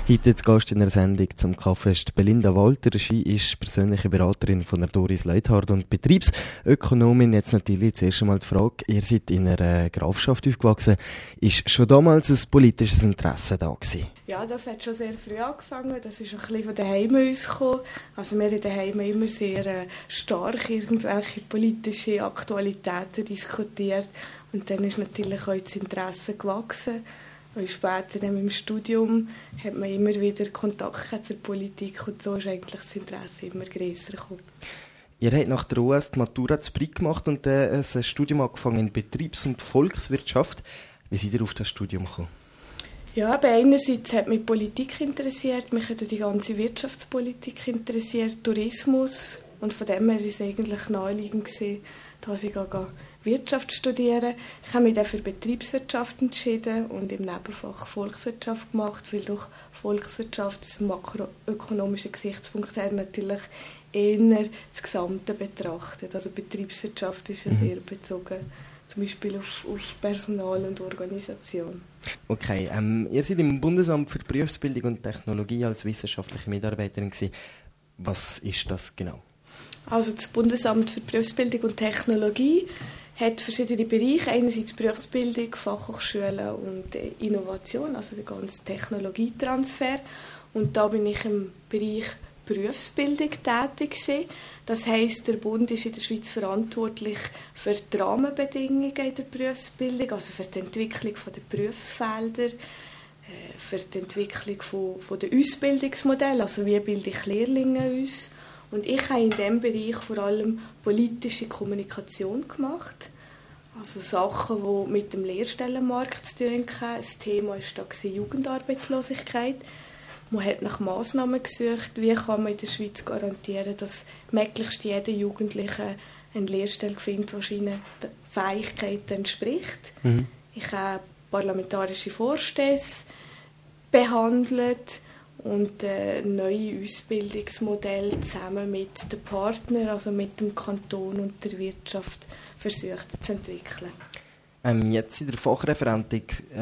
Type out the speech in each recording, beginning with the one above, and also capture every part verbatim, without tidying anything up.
Heute zu Gast in der Sendung zum Kaffee ist Belinda Walter. Sie ist persönliche Beraterin von der Doris Leuthard und Betriebsökonomin. Jetzt natürlich zuerst einmal die Frage, ihr seid in einer Grafschaft aufgewachsen. Ist schon damals ein politisches Interesse da gewesen? Ja, das hat schon sehr früh angefangen. Das ist ein bisschen von daheim uns gekommen. Also wir in daheim immer sehr äh, stark irgendwelche politische Aktualitäten diskutiert. Und dann ist natürlich auch das Interesse gewachsen. Und später im Studium hat man immer wieder Kontakt zur Politik und so ist eigentlich das Interesse immer grösser gekommen. Ihr habt nach der U S die Matura zu Brig gemacht und äh, ein Studium angefangen in Betriebs- und Volkswirtschaft. Wie seid ihr auf das Studium gekommen? Ja, aber einerseits hat mich Politik interessiert, mich hat die ganze Wirtschaftspolitik interessiert, Tourismus. Und von dem her war es eigentlich naheliegend, dass ich Wirtschaft studieren. Ich habe mich dann für Betriebswirtschaft entschieden und im Nebenfach Volkswirtschaft gemacht, weil durch Volkswirtschaft aus dem makroökonomischen Gesichtspunkt her natürlich eher das Gesamte betrachtet. Also Betriebswirtschaft ist ja mhm. sehr bezogen, zum Beispiel auf, auf Personal und Organisation. Okay, ähm, ihr seid im Bundesamt für Berufsbildung und Technologie als wissenschaftliche Mitarbeiterin gewesen. Was ist das genau? Also das Bundesamt für Berufsbildung und Technologie hat verschiedene Bereiche, einerseits Berufsbildung, Fachhochschulen und Innovation, also der ganze Technologietransfer. Und da bin ich im Bereich Berufsbildung tätig gewesen. Das heisst, der Bund ist in der Schweiz verantwortlich für die Rahmenbedingungen in der Berufsbildung, also für die Entwicklung der Berufsfelder, für die Entwicklung von, von der Ausbildungsmodelle, also wie bilde ich Lehrlinge aus. Und ich habe in diesem Bereich vor allem politische Kommunikation gemacht. Also Sachen, die mit dem Lehrstellenmarkt zu tun hatten. Das Thema war da Jugendarbeitslosigkeit. Man hat nach Massnahmen gesucht, wie kann man in der Schweiz garantieren, dass möglichst jeder Jugendliche eine Lehrstelle findet, die seinen Fähigkeiten entspricht. Mhm. Ich habe parlamentarische Vorstösse behandelt und ein neues Ausbildungsmodell zusammen mit den Partnern, also mit dem Kanton und der Wirtschaft, versucht zu entwickeln. Ähm, jetzt sind ihr Fachreferentin,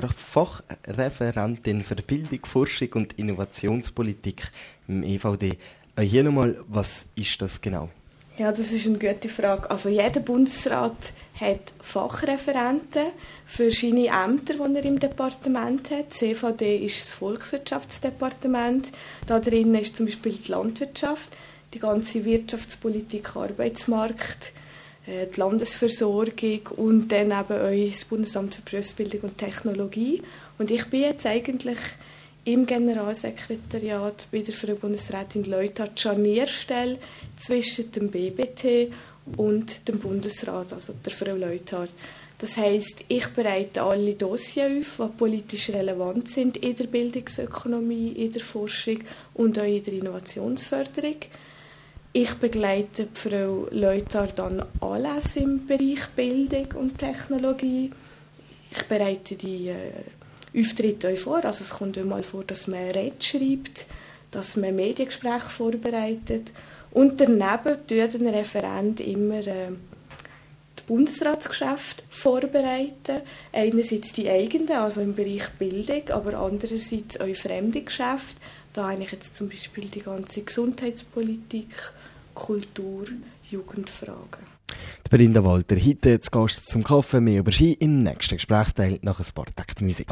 Fachreferentin für Bildung, Forschung und Innovationspolitik im E V D. Äh, hier nochmal, was ist das genau? Ja, das ist eine gute Frage. Also jeder Bundesrat hat Fachreferenten für seine Ämter, die er im Departement hat. Das E V D ist das Volkswirtschaftsdepartement. Da drin ist zum Beispiel die Landwirtschaft, die ganze Wirtschaftspolitik, Arbeitsmarkt, die Landesversorgung und dann eben auch das Bundesamt für Berufsbildung und Technologie. Und ich bin jetzt eigentlich im Generalsekretariat bei der Frau Bundesrätin Leuthard Scharnierstelle zwischen dem B B T und dem Bundesrat, also der Frau Leuthard. Das heisst, ich bereite alle Dossiers auf, die politisch relevant sind in der Bildungsökonomie, in der Forschung und auch in der Innovationsförderung. Ich begleite die Frau Leuthard an Anlässe im Bereich Bildung und Technologie. Ich bereite die äh, Auftritte euch vor. Also es kommt einmal vor, dass man Rede schreibt, dass man Mediengespräche vorbereitet. Und daneben tut ein Referent immer äh, die Bundesratsgeschäfte vorbereiten. Einerseits die eigenen, also im Bereich Bildung, aber andererseits auch fremde Geschäfte. Da habe ich jetzt zum Beispiel die ganze Gesundheitspolitik, Kultur, Jugendfragen. Die Belinda Walter, heute zu Gast zum Kaffee, mehr über Ski im nächsten Gesprächsteil nach ein paar Takten Musik.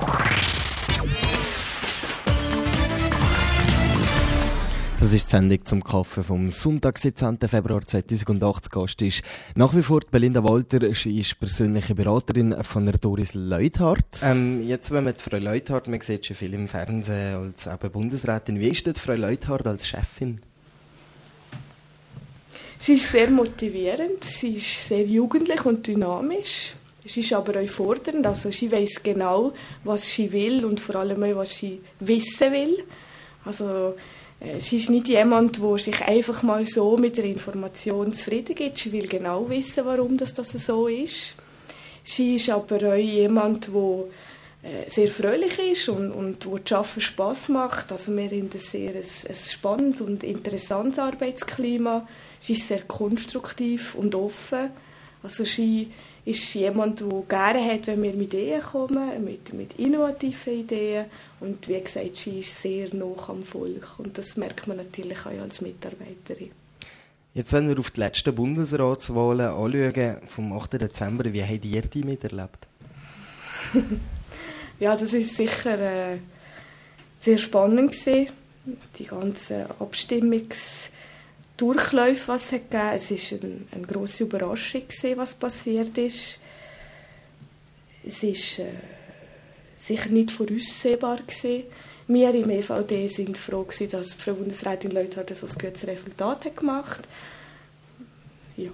Das ist die Sendung zum Kaffee vom Sonntag, siebzehnten Februar zweitausendachtzehn. Gast ist nach wie vor die Belinda Walter. Sie ist persönliche Beraterin von der Doris Leuthard. Ähm, jetzt, wenn man die Frau Leuthard, man sieht schon viel im Fernsehen als eben Bundesrätin. Wie ist die Frau Leuthard als Chefin? Sie ist sehr motivierend, sie ist sehr jugendlich und dynamisch. Sie ist aber auch fordernd, also sie weiss genau, was sie will und vor allem auch, was sie wissen will. Also sie ist nicht jemand, der sich einfach mal so mit der Information zufrieden gibt. Sie will genau wissen, warum das, das so ist. Sie ist aber auch jemand, der sehr fröhlich ist und, und wo das Arbeiten Spass macht. Also wir haben ein sehr ein, ein spannendes und interessantes Arbeitsklima. Sie ist sehr konstruktiv und offen. Also sie ist jemand, der gerne hat, wenn wir mit Ideen kommen, mit, mit innovativen Ideen. Und wie gesagt, sie ist sehr nah am Volk. Und das merkt man natürlich auch als Mitarbeiterin. Jetzt, wenn wir auf die letzten Bundesratswahlen anschauen, vom achten Dezember, wie habt ihr die miterlebt? Ja, das war sicher äh, sehr spannend gewesen. Die ganzen Abstimmungsdurchläufe, was es gegeben hat. Es war eine, eine grosse Überraschung gewesen, was passiert ist. Es war äh, sicher nicht voraussehbar gewesen. Wir im E V D waren froh gewesen, dass Frau Bundesrätin Leuthard so ein gutes Resultat hat gemacht hat. Ja.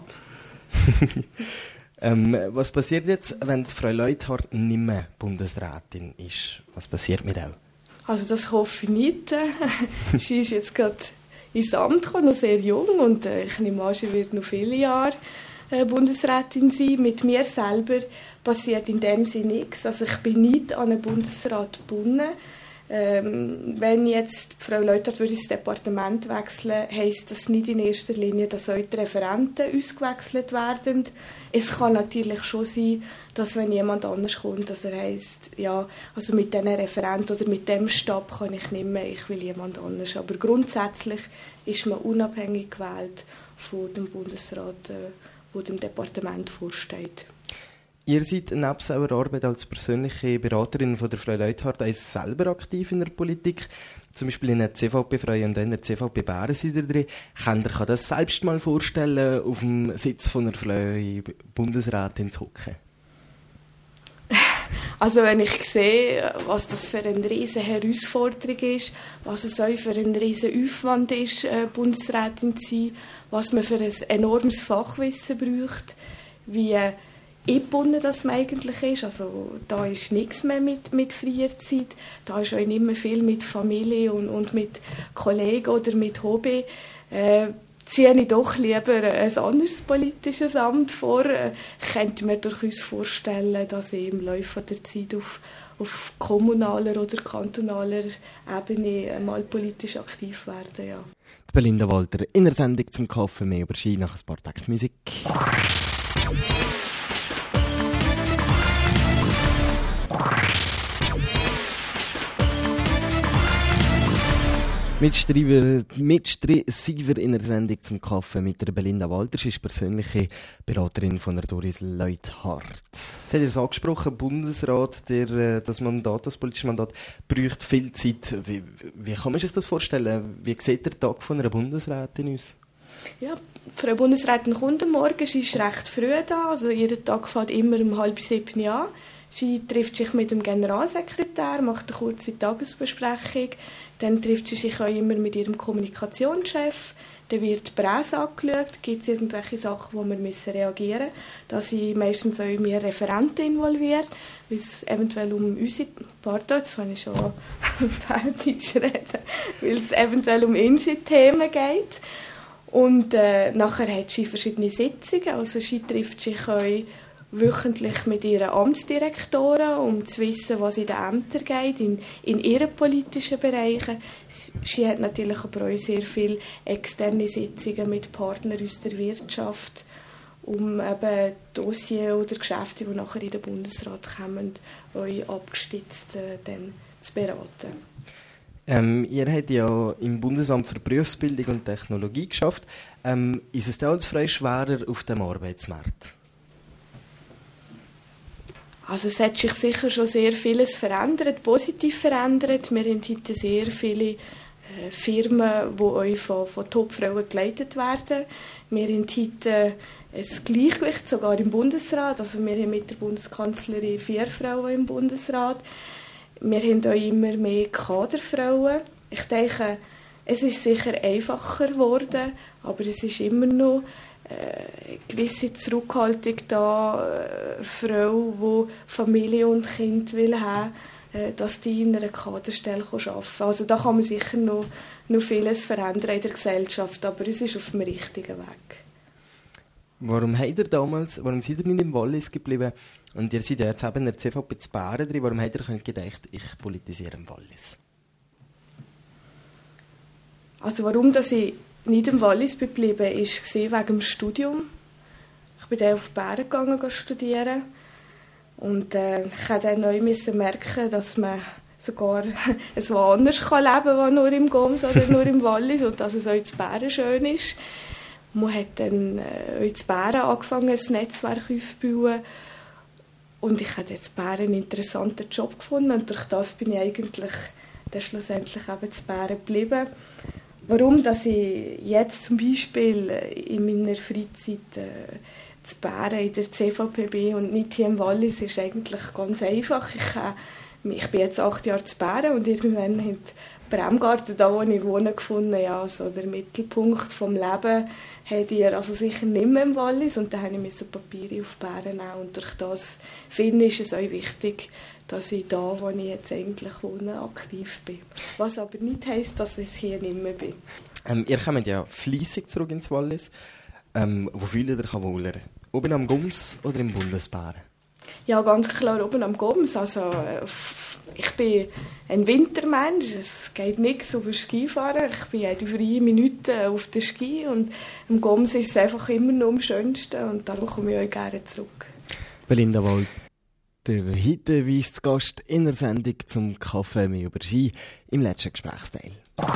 ähm, was passiert jetzt, wenn Frau Leuthard nicht mehr Bundesrätin ist? Was passiert mit ihr? Also das hoffe ich nicht. Sie ist jetzt gerade ins Amt gekommen, noch sehr jung, und äh, ich nehme an, sie wird noch viele Jahre äh, Bundesrätin sein. Mit mir selber passiert in dem Sinne nichts. Also ich bin nicht an einen Bundesrat gebunden. Ähm, wenn jetzt Frau Leuthard ins Departement wechseln, heisst das nicht in erster Linie, dass auch die Referenten ausgewechselt werden. Es kann natürlich schon sein, dass wenn jemand anders kommt, dass er heisst, ja, also mit diesen Referenten oder mit dem Stab kann ich nicht mehr, ich will jemand anders. Aber grundsätzlich ist man unabhängig gewählt von dem Bundesrat, der dem Departement vorsteht. Ihr seid neben eurer Arbeit als persönliche Beraterin von der Frau Leuthard auch selber aktiv in der Politik. Zum Beispiel in der C V P-Frei und in der C V P Bären seid ihr drin. Könnt ihr euch das selbst mal vorstellen, auf dem Sitz von einer Frau Bundesrätin zu hocken? Also wenn ich sehe, was das für eine riesige Herausforderung ist, was es auch für ein riesiger Aufwand ist, Bundesrätin zu sein, was man für ein enormes Fachwissen braucht, wie eingebunden das man eigentlich ist. Also da ist nichts mehr mit, mit freier Zeit. Da ist auch nicht mehr viel mit Familie und, und mit Kollegen oder mit Hobby. Äh, ziehe ich doch lieber ein anderes politisches Amt vor. Ich könnte mir durchaus vorstellen, dass ich im Laufe der Zeit auf, auf kommunaler oder kantonaler Ebene mal politisch aktiv werde. Ja. Belinda Walter in der Sendung zum Kaffee, mehr über Ski nach ein paar Takten Musik. Mitstreiber, Mitstreiber in der Sendung zum Kaffee mit der Belinda Walter. Sie ist persönliche Beraterin von der Doris Leuthard. Sie hat es angesprochen, Bundesrat, der, das Mandat, das politische Mandat, braucht viel Zeit. Wie, wie kann man sich das vorstellen? Wie sieht der Tag von einer Bundesrätin aus? Ja, Frau Bundesrätin kommt am Morgen, sie ist recht früh da, also ihr Tag fängt immer um halb sieben an. Sie trifft sich mit dem Generalsekretär, macht eine kurze Tagesbesprechung. Dann trifft sie sich auch immer mit ihrem Kommunikationschef. Dann wird die Presse angeschaut, gibt es irgendwelche Sachen, wo wir müssen reagieren müssen. Da sind meistens auch mehr Referenten involviert, weil es eventuell um unsere, pardon, jetzt kann ich schon Deutsch reden, weil es eventuell um unsere Themen geht. Und äh, nachher hat sie verschiedene Sitzungen, also sie trifft sich auch wöchentlich mit ihren Amtsdirektoren, um zu wissen, was in den Ämtern geht, in, in ihren politischen Bereichen. Sie hat natürlich aber auch sehr viele externe Sitzungen mit Partnern aus der Wirtschaft, um eben Dossiers oder Geschäfte, die nachher in den Bundesrat kommen, auch abgestützt äh, dann zu beraten. Ähm, ihr habt ja im Bundesamt für Berufsbildung und Technologie geschafft. Ähm, ist es da als Frau schwerer auf dem Arbeitsmarkt? Also es hat sich sicher schon sehr vieles verändert, positiv verändert. Wir haben heute sehr viele äh, Firmen, die euch von, von Top-Frauen geleitet werden. Wir haben heute ein Gleichgewicht, sogar im Bundesrat. Also wir haben mit der Bundeskanzlerin vier Frauen im Bundesrat. Wir haben auch immer mehr Kaderfrauen. Ich denke, es ist sicher einfacher geworden, aber es ist immer noch eine gewisse Zurückhaltung da, eine Frau, die Familie und Kind will haben, dass die in einer Kaderstelle arbeiten kann. Also da kann man sicher noch, noch vieles verändern in der Gesellschaft, aber es ist auf dem richtigen Weg. Warum habt ihr damals, warum seid ihr nicht im Wallis geblieben? Und ihr seid ja jetzt eben in der C V P zu Bären drin. Warum habt ihr gedacht, ich politisiere im Wallis? Also warum dass ich nicht im Wallis geblieben ist, war wegen dem Studium. Ich bin dann auf Bären gegangen studieren und äh, ich musste dann neu merken, dass man sogar es woanders kann leben kann, als nur im Goms oder nur im Wallis und dass es auch in Bären schön ist. Man hat dann äh, in Bären angefangen, ein Netzwerk aufzubauen und ich habe jetzt in Bären einen interessanten Job gefunden und durch das bin ich eigentlich dann schlussendlich eben in Bären geblieben. Warum, dass ich jetzt zum Beispiel in meiner Freizeit äh, zu Bären in der C V P bin und nicht hier im Wallis, ist eigentlich ganz einfach. Ich, äh, ich bin jetzt acht Jahre zu Bären und irgendwann hat Bremgarten, da wo ich wohne, gefunden, ja, also der Mittelpunkt des Lebens hat ihr also sicher nicht mehr im Wallis und dann habe ich so Papiere auf Bären nehmen und durch das finde ich es auch wichtig, dass ich da, wo ich jetzt eigentlich wohne, aktiv bin. Was aber nicht heisst, dass ich hier nicht mehr bin. Ähm, ihr kommt ja fleissig zurück ins Wallis. Ähm, wo fühlt ihr euch wohler? Oben am Goms oder im Bundesbären? Ja, ganz klar oben am Goms. Also, ich bin ein Wintermensch. Es geht nichts über Skifahren. Ich bin jede freie Minute auf der Ski und am Goms ist es einfach immer noch am schönsten und darum komme ich auch gerne zurück. Belinda Walter, heute weist zu Gast in der Sendung zum Kaffee mehr über Ski im letzten Gesprächsteil.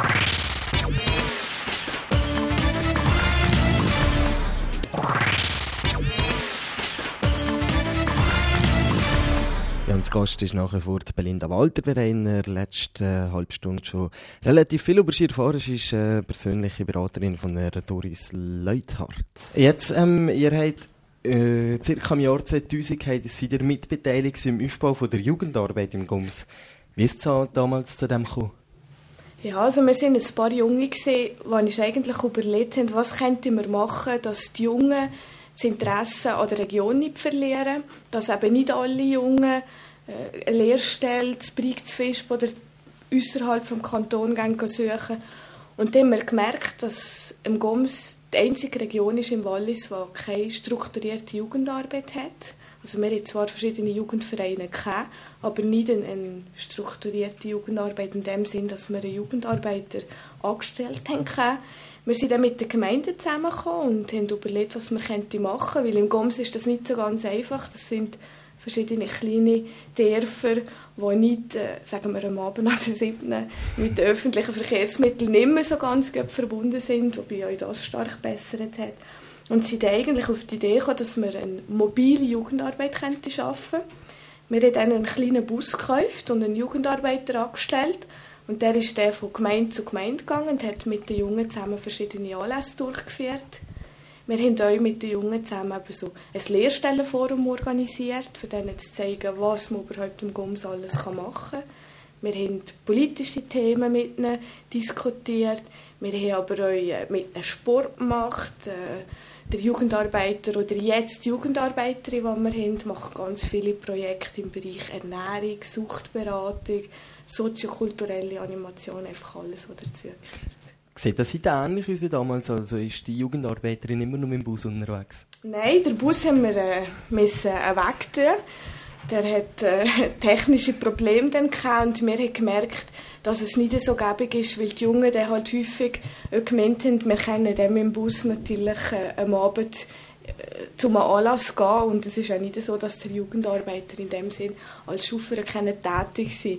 Ja, und zu Gast ist nach wie vor Belinda Walter. Wir haben in der letzten halben Stunde schon relativ viel über Ski erfahren. Sie ist äh, persönliche Beraterin von der Doris Leuthardt. Jetzt, ähm, ihr habt äh, circa im Jahr zweitausend seid ihr mitbeteiligt im Aufbau von der Jugendarbeit im Goms. Wie ist es damals zu dem gekommen? Ja, also wir waren ein paar Junge, die uns eigentlich überlegt haben, was könnten wir machen, dass die Jungen das Interesse an der Region nicht verlieren, dass eben nicht alle Jungen äh, eine Lehrstelle, das Brixfisch oder außerhalb des Kantons suchen. Und dann haben wir gemerkt, dass im Goms die einzige Region ist im Wallis, die keine strukturierte Jugendarbeit hat. Also wir hatten zwar verschiedene Jugendvereine gehabt, aber nicht eine, eine strukturierte Jugendarbeit in dem Sinn, dass wir einen Jugendarbeiter angestellt haben. Wir sind dann mit den Gemeinden zusammengekommen und haben überlegt, was wir machen könnten. Weil im Goms ist das nicht so ganz einfach. Das sind verschiedene kleine Dörfer, die nicht, äh, sagen wir am Abend an der siebten mit den öffentlichen Verkehrsmitteln nicht mehr so ganz gut verbunden sind, wobei auch das stark gebessert hat. Und sie sind eigentlich auf die Idee gekommen, dass wir eine mobile Jugendarbeit schaffen könnten. Wir haben dann einen kleinen Bus gekauft und einen Jugendarbeiter angestellt. Und der ist der von Gemeinde zu Gemeinde gegangen und hat mit den Jungen zusammen verschiedene Anlässe durchgeführt. Wir haben auch mit den Jungen zusammen eben so ein Lehrstellenforum organisiert, für denen zu zeigen, was man überhaupt im Goms alles machen kann. Wir haben politische Themen mit ihnen diskutiert. Wir haben aber auch mit ihnen Sport gemacht. Der Jugendarbeiter oder jetzt die Jugendarbeiterin, die wir haben, macht ganz viele Projekte im Bereich Ernährung, Suchtberatung, soziokulturelle Animation, einfach alles, was dazu gehört. Sieht das heute ähnlich aus wie damals? Also ist die Jugendarbeiterin immer noch mit dem Bus unterwegs? Nein, den Bus haben wir äh, müssen äh, wegtun. Der hat äh, technische Probleme dann gehabt und wir haben gemerkt, dass es nicht so gäbig ist, weil die Jungen dann halt häufig gemeint haben, wir können dann mit dem Bus natürlich äh, am Abend äh, zu einem Anlass gehen und es ist auch nicht so, dass der Jugendarbeiter in dem Sinn als Chauffeur tätig sein.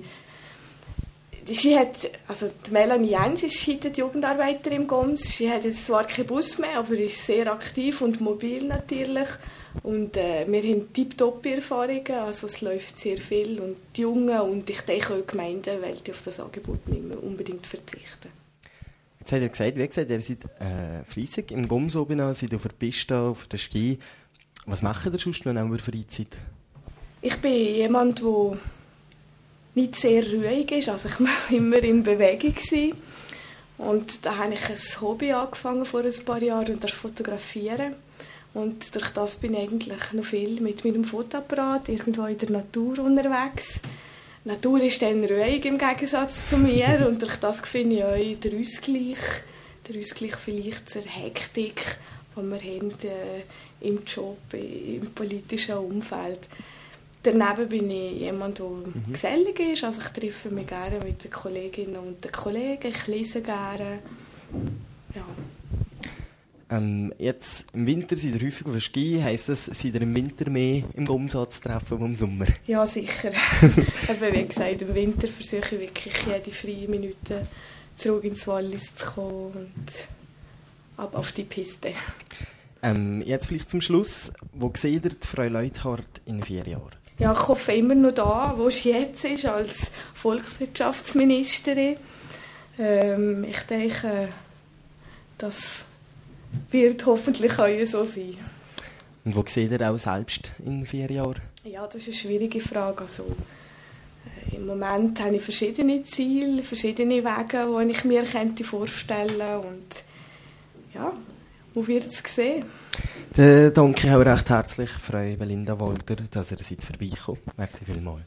Sie hat, also die Melanie Jens ist heute die Jugendarbeiterin im Goms. Sie hat jetzt zwar keinen Bus mehr, aber ist sehr aktiv und mobil natürlich. Und äh, wir haben tiptop-Erfahrungen, also es läuft sehr viel. Und die Jungen und ich denke auch die Gemeinden wollen auf das Angebot nicht mehr unbedingt verzichten. Jetzt hat er gesagt, wie gesagt, ihr seid äh, fleissig im Goms oben, seid auf der Piste, auf der Ski. Was macht ihr sonst noch in eurer Freizeit? Ich bin jemand, der nicht sehr ruhig ist, also ich muss immer in Bewegung sein. Und da habe ich ein Hobby angefangen vor ein paar Jahren, und das Fotografieren. Und durch das bin ich eigentlich noch viel mit meinem Fotoapparat irgendwo in der Natur unterwegs. Die Natur ist dann ruhig im Gegensatz zu mir und durch das finde ich auch den Ausgleich, den Ausgleich vielleicht zur Hektik, die wir haben äh, im Job, im politischen Umfeld. Daneben bin ich jemand, der mhm. gesellig ist. Also ich treffe mich gerne mit den Kolleginnen und den Kollegen. Ich lese gerne. Ja. Ähm, jetzt im Winter seid ihr häufig auf Ski. Heisst das, seid ihr im Winter mehr im Umsatz treffen als im Sommer? Ja, sicher. Eben, wie gesagt, im Winter versuche ich wirklich jede freie Minute zurück ins Wallis zu kommen und ab auf die Piste. Ähm, jetzt vielleicht zum Schluss. Wo seht ihr die Frau Leuthardt in vier Jahren? Ja, ich hoffe immer noch da, wo sie jetzt ist, als Volkswirtschaftsministerin. Ähm, ich denke, das wird hoffentlich auch so sein. Und wo seht ihr auch selbst in vier Jahren? Ja, das ist eine schwierige Frage. Also, äh, im Moment habe ich verschiedene Ziele, verschiedene Wege, die ich mir könnte vorstellen könnte. Und ja, wo wird es sehen? Dann danke ich auch recht herzlich Frau Belinda Walter, dass ihr seid vorbeigekommen. Merci vielmals.